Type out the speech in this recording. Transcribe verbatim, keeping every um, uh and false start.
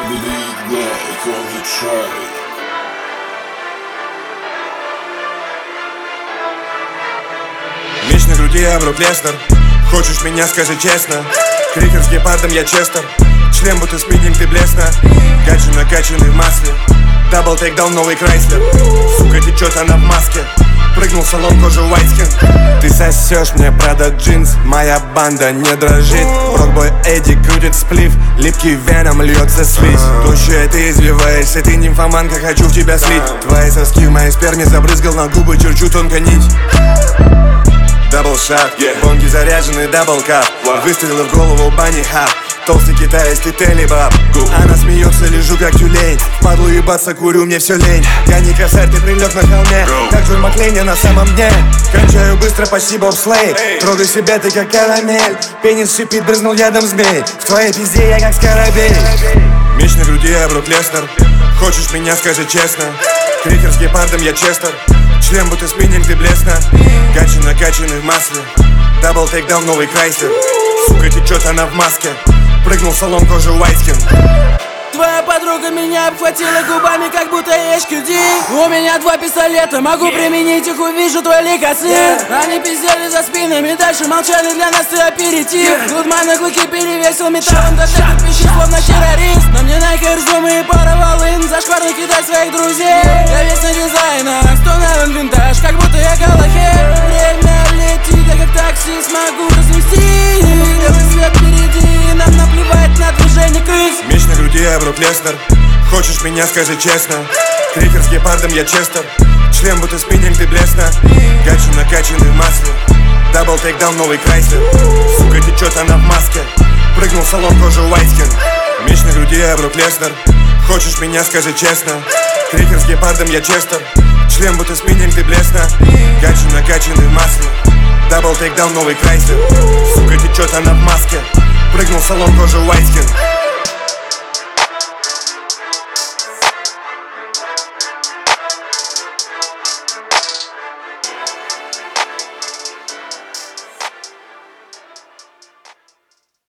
Bleed like on the track. Меч на груди, я Брук Леснер. Хочешь меня, скажи честно. Крикер с гепардом, я Честер. Член будто спиднинг, ты блесна. Гаджи накачанный в масле. Дабл тейкдаун, новый Крайслер. Сука, течет она в маске. Прыгнул в салон, кожа Уайтскин. Ты сосешь мне Прада джинс. Моя банда не дрожит. Брокбой Эдди крутит сплив. Липкий веном льется слизь. Тощая ты извиваешься, ты нимфоманка, хочу в тебя слить. Твои соски в моей сперме забрызгал на губы, черчу тонко нить. Дабл шаг, yeah. Бонги заряжены, дабл кап. wow. Выстрелы в голову, бани хап. Толстый китаец, ты телебаб. Она смеется, лежу как тюлень. Впадлу ебаться, курю, мне все лень. Я не косарь, ты прилег на холме. Go. Как Джон Маклейн, на самом дне. Кончаю быстро, почти бобслей. hey. Трогай себя, ты как карамель. Пенис шипит, брызнул ядом змей. В твоей пизде я как скоробей. Меч на груди, я Брук Леснер. Хочешь меня, скажи честно. Крикер с гепардом, я Честер. Член будто спиннинг, ты блесна. Гаджи накачанный в масле. Дабл тейкдаун, новый Крайслер. Сука, течет она в маске. Прыгнул в салон, кожа Уайтскин. Твоя подруга меня обхватила губами, как будто эйч кью ди. У меня два пистолета, могу применить их, увижу твой лейкоцит. Они пиздели за спинами, дальше молчали, для нас ты аперитив. Гудман на клыки перевесил металлом, детектор пищит, словно террорист. На мне найкер, зумы и пара волын, зашкварно кидать своих друзей. Я весь на дизайнах, сто навен винтаж, как будто я Галахер. Время летит, я как такси смогу разнести. Белый свет впереди, нам наплевать на движение крыс. Меч на груди, я Брук Леснер. Хочешь меня, скажи честно. Крикер с гепардом, я Честер. Член будто спиннинг, ты блесна. Гаджи накачанный в масле. Дабл тейкдаун, новый Крайслер. Сука, течет она в маске. Прыгнул в салон, кожа Уайтскин. Меч на груди, я Брук Леснер. Хочешь меня, скажи честно. Крикер с гепардом, я Честер. Член будто спиннинг, ты блесна. Гаджи накачанный в масле. Дабл тейкдаун, новый Крайслер. Сука, течет она в маске. Прыгнул в салон, кожа Уайтскин.